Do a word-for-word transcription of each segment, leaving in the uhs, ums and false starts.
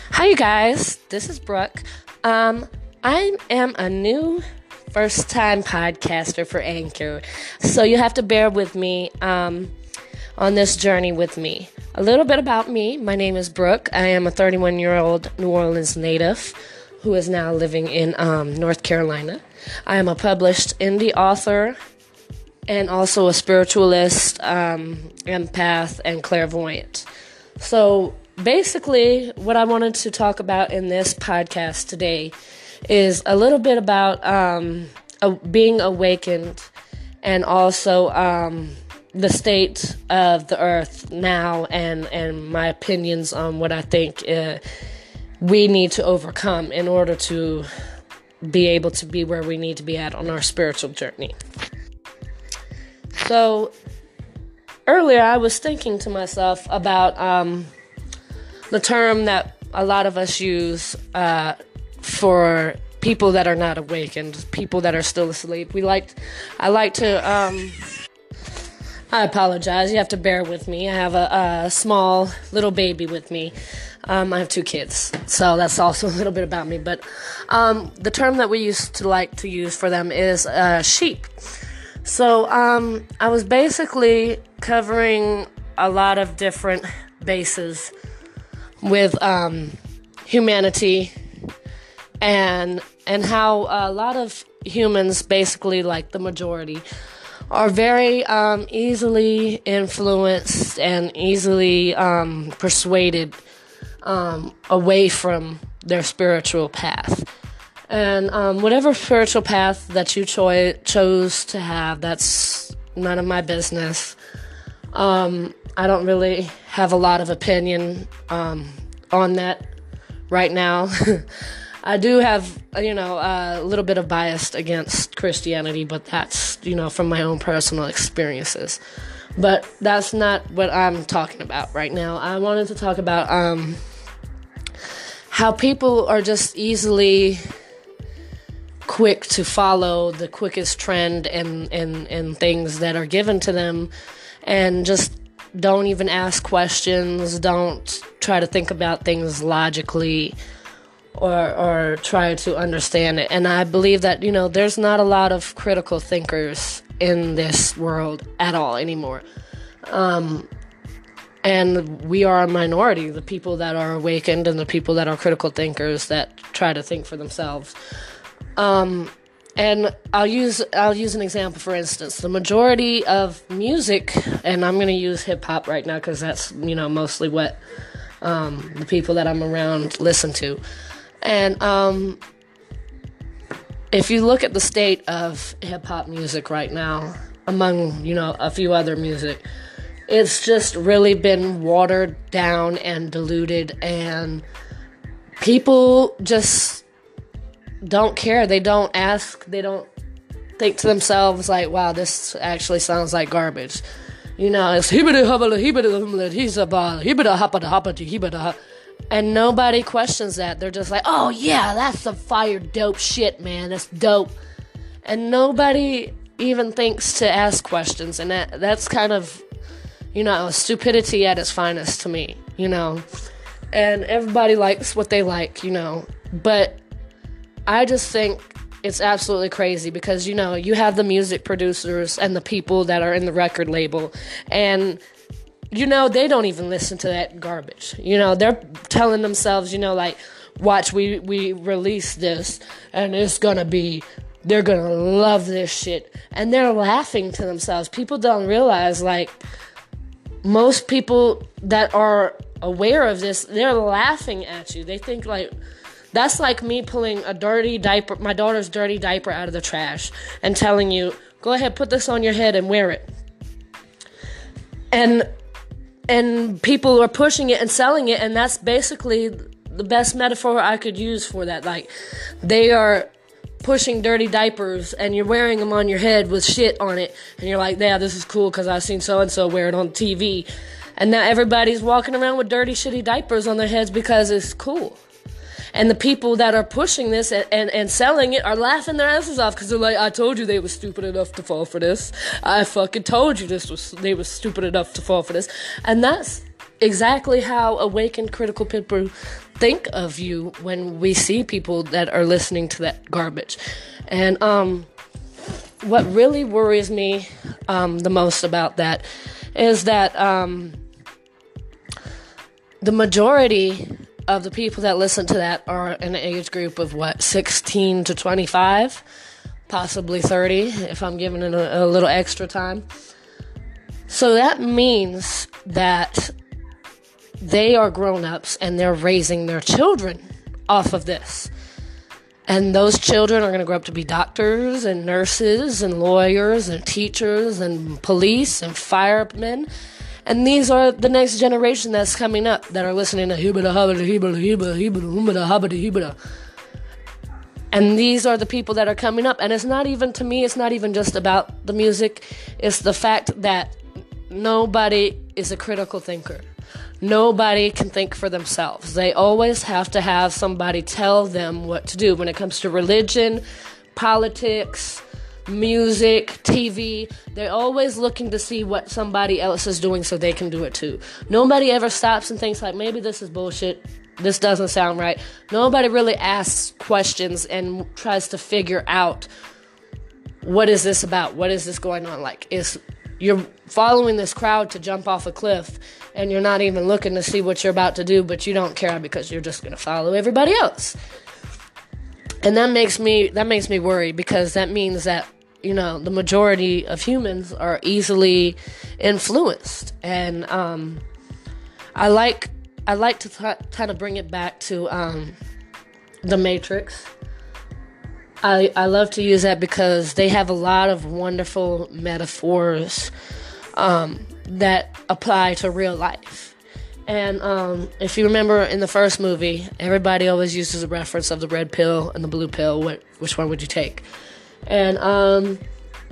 Hi, you guys. This is Brooke. Um, I am a new first-time podcaster for Anchor, so you have to bear with me um, on this journey with me. A little bit about me. My name is Brooke. I am a thirty-one-year-old New Orleans native who is now living in um, North Carolina. I am a published indie author and also a spiritualist, um, empath, and clairvoyant. So basically, what I wanted to talk about in this podcast today is a little bit about um, uh, being awakened and also um, the state of the earth now and, and my opinions on what I think uh, we need to overcome in order to be able to be where we need to be at on our spiritual journey. So earlier I was thinking to myself about um, the term that a lot of us use uh, for people that are not awakened, people that are still asleep. We like, I like to, um, I apologize, you have to bear with me. I have a, a small little baby with me. Um, I have two kids, so that's also a little bit about me. But um, the term that we used to like to use for them is uh, sheep. So um, I was basically covering a lot of different bases with um, humanity and and how a lot of humans, basically like the majority, are very um, easily influenced and easily um, persuaded um, away from their spiritual path. And um, whatever spiritual path that you cho- chose to have, that's none of my business. Um, I don't really have a lot of opinion um, on that right now. I do have, you know, a little bit of bias against Christianity, but that's, you know, from my own personal experiences. But that's not what I'm talking about right now. I wanted to talk about um, how people are just easily quick to follow the quickest trend and, and, and things that are given to them, and just don't even ask questions, don't try to think about things logically or or try to understand it. And I believe that, you know, there's not a lot of critical thinkers in this world at all anymore. Um, and we are a minority, the people that are awakened and the people that are critical thinkers that try to think for themselves. Um, and I'll use I'll use an example. For instance, the majority of music, and I'm going to use hip hop right now because that's, you know, mostly what um, the people that I'm around listen to. And um, if you look at the state of hip hop music right now, among, you know, a few other music, it's just really been watered down and diluted, and people just don't care. They don't ask. They don't think to themselves like, wow, this actually sounds like garbage. You know, it's hibbida hubbada hibbida he's a ball hibbida hoppada hoppity hibbida, and nobody questions that. They're just like, oh yeah, that's some fire dope shit, man. That's dope. And nobody even thinks to ask questions, and that that's kind of, you know, stupidity at its finest to me, you know. And everybody likes what they like, you know, but I just think it's absolutely crazy because, you know, you have the music producers and the people that are in the record label, and, you know, they don't even listen to that garbage. You know, they're telling themselves, you know, like, watch, we, we release this, and it's gonna be, they're gonna love this shit. And they're laughing to themselves. People don't realize, like, most people that are aware of this, they're laughing at you. They think, like, that's like me pulling a dirty diaper, my daughter's dirty diaper out of the trash and telling you, go ahead, put this on your head and wear it. And and people are pushing it and selling it, and that's basically the best metaphor I could use for that. Like, they are pushing dirty diapers and you're wearing them on your head with shit on it, and you're like, yeah, this is cool because I've seen so-and-so wear it on T V. And now everybody's walking around with dirty, shitty diapers on their heads because it's cool. And the people that are pushing this and, and, and selling it are laughing their asses off because they're like, I told you they were stupid enough to fall for this. I fucking told you this was they were stupid enough to fall for this. And that's exactly how awakened critical people think of you when we see people that are listening to that garbage. And um, what really worries me um, the most about that is that um, the majority of the people that listen to that are in an age group of, what, sixteen to twenty-five, possibly thirty, if I'm giving it a, a little extra time. So that means that they are grown-ups and they're raising their children off of this. And those children are going to grow up to be doctors and nurses and lawyers and teachers and police and firemen. And these are the next generation that's coming up that are listening to hibada hubada hibada hibada hibada humada hubada hibada. And these are the people that are coming up. And it's not even, to me, it's not even just about the music. It's the fact that nobody is a critical thinker. Nobody can think for themselves. They always have to have somebody tell them what to do when it comes to religion, politics, music, T V. They're always looking to see what somebody else is doing so they can do it too. Nobody ever stops and thinks like, maybe this is bullshit. This doesn't sound right. Nobody really asks questions and tries to figure out, what is this about? What is this going on? Like, is you're following this crowd to jump off a cliff, and you're not even looking to see what you're about to do, but you don't care because you're just going to follow everybody else. And that makes me that makes me worry, because that means that, you know, the majority of humans are easily influenced. And um, I like I like to th- kind of bring it back to um, The Matrix. I, I love to use that because they have a lot of wonderful metaphors um, that apply to real life. And um, if you remember in the first movie, everybody always uses a reference of the red pill and the blue pill. What, which one would you take? And um,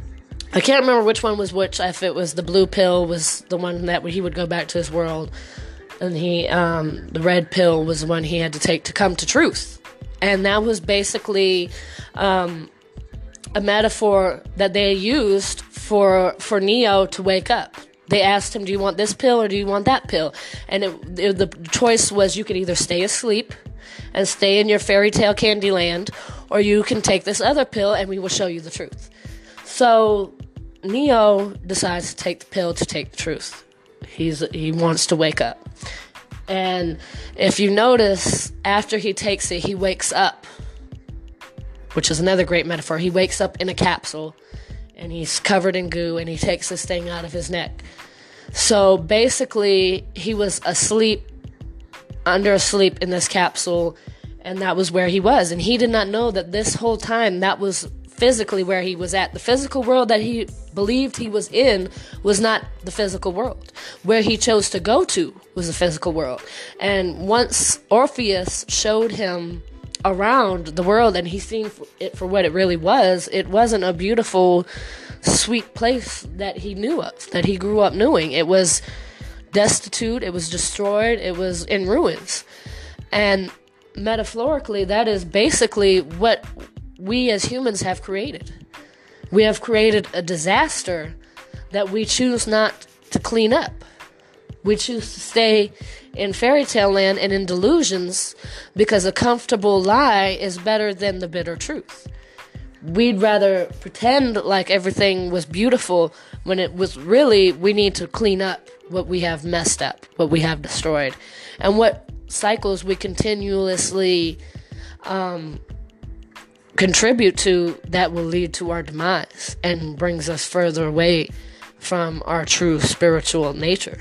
I can't remember which one was which. If it was the blue pill was the one that he would go back to his world, and he um, the red pill was the one he had to take to come to truth. And that was basically um, a metaphor that they used for for Neo to wake up. They asked him, do you want this pill or do you want that pill? And it, it, the choice was, you could either stay asleep and stay in your fairy tale candy land, or you can take this other pill and we will show you the truth. So Neo decides to take the pill to take the truth. He's he wants to wake up. And if you notice, after he takes it, he wakes up, which is another great metaphor. He wakes up in a capsule, and he's covered in goo, and he takes this thing out of his neck. So basically, he was asleep, under asleep in this capsule, and that was where he was. And he did not know that this whole time that was physically where he was at. The physical world that he believed he was in was not the physical world. Where he chose to go to was the physical world. And once Orpheus showed him around the world and he seen it for what it really was, it wasn't a beautiful, sweet place that he knew of, that he grew up knowing. It was destitute, it was destroyed, it was in ruins. And metaphorically, that is basically what we as humans have created. We have created a disaster that we choose not to clean up. We choose to stay in fairy tale land and in delusions because a comfortable lie is better than the bitter truth. We'd rather pretend like everything was beautiful when it was really, we need to clean up what we have messed up, what we have destroyed, and what cycles we continuously um, contribute to that will lead to our demise and brings us further away from our true spiritual nature.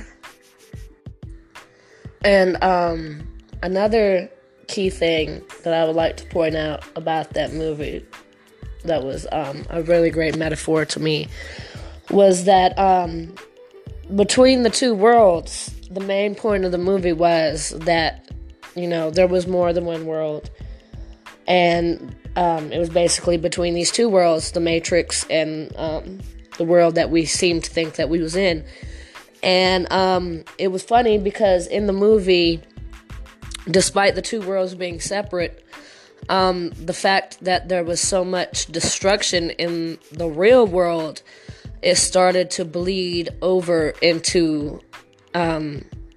And um, another key thing that I would like to point out about that movie that was um, a really great metaphor to me was that um, between the two worlds, the main point of the movie was that, you know, there was more than one world. And um, it was basically between these two worlds, the Matrix and um, the world that we seemed to think that we was in. And um, it was funny because in the movie, despite the two worlds being separate, um, the fact that there was so much destruction in the real world, it started to bleed over into um,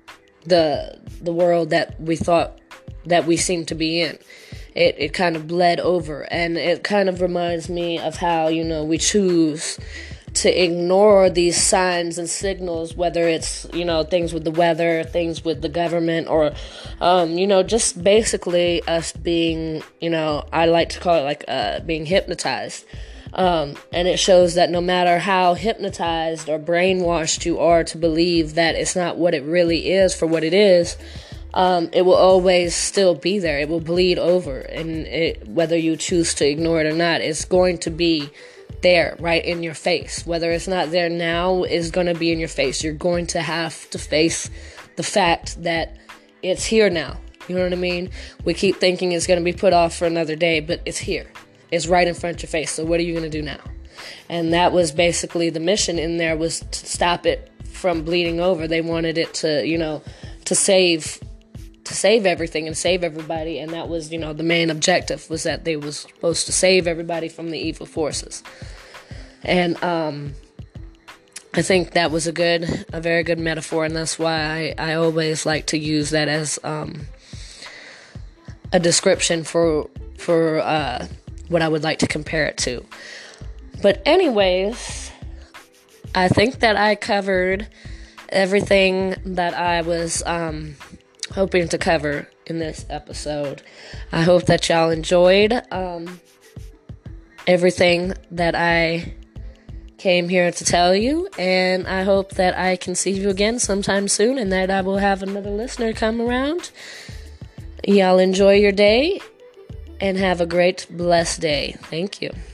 the the world that we thought that we seemed to be in. It it kind of bled over, and it kind of reminds me of how, you know, we choose to ignore these signs and signals, whether it's, you know, things with the weather, things with the government, or, um, you know, just basically us being, you know, I like to call it like uh, being hypnotized. Um, and it shows that no matter how hypnotized or brainwashed you are to believe that it's not what it really is for what it is, um, it will always still be there. It will bleed over, and it, whether you choose to ignore it or not, it's going to be there, right in your face. Whether it's not there now, it's going to be in your face. You're going to have to face the fact that it's here now. You know what I mean? We keep thinking it's going to be put off for another day, but it's here. It's right in front of your face. So what are you going to do now? And that was basically the mission in there, was to stop it from bleeding over. They wanted it to, you know, to save to save everything and save everybody, and that was, you know, the main objective, was that they was supposed to save everybody from the evil forces. And um, I think that was a good, a very good metaphor, and that's why I, I always like to use that as um, a description for for uh, what I would like to compare it to. But anyways, I think that I covered everything that I was um, hoping to cover in this episode. I hope that y'all enjoyed um, everything that I came here to tell you, and I hope that I can see you again sometime soon, and that I will have another listener come around. Y'all enjoy your day, and have a great, blessed day. Thank you.